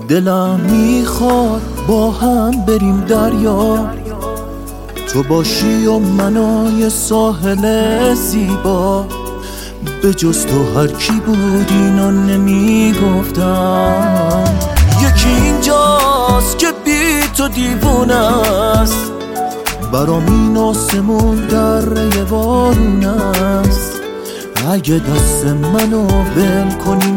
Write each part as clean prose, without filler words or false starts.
دلم میخواد با هم بریم دریا، تو باشی و منو ساحل زیبا. به جز تو هر کی بود اینو نمیگفتم. یکی اینجاست که بی تو دیوونه است، برام این آسمون دره بارون است. اگه دست منو ول کنی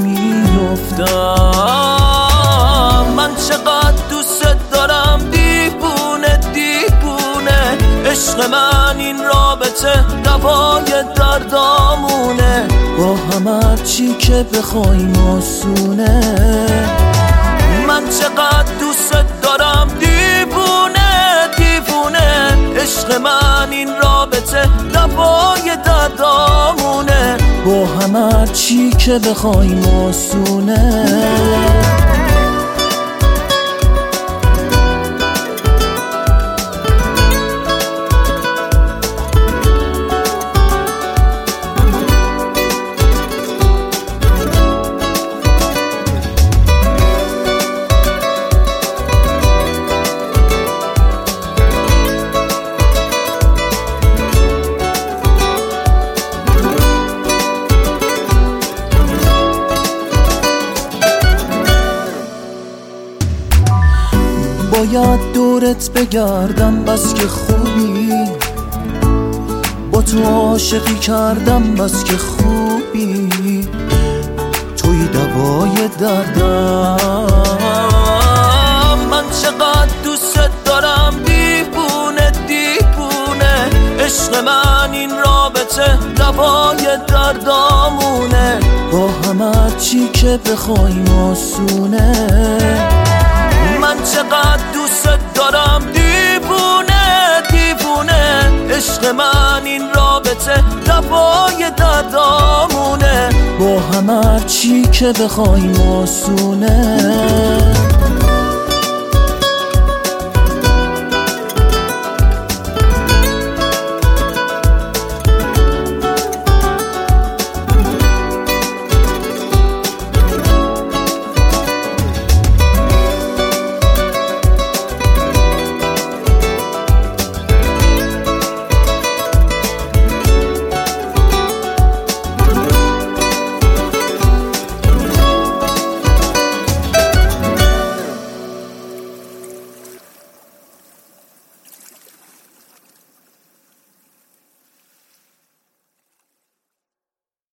میافتم. من چقدر دوست دارم دیوونه دیوونه، عشق من این رابطه دوای دردامونه. با هم هرچی که بخوایم آسونه. من چقدر دوست دارم دیوونه دیوونه، عشق من این رابطه دوای دردامونه. با هم هرچی که بخوایم آسونه. باید دورت بگردم بس که خوبی، با تو عاشقی کردم بس که خوبی. توی دوای دردم. من چقدر دوست دارم دیوونه دیوونه، عشق من این رابطه دوای دردامونه. با هم هرچی که بخوایم آسونه. من چقدر دوست دارم دیوونه دیوونه، عشق من این رابطه دوای دردامونه. با هم هرچی که بخوایم آسونه.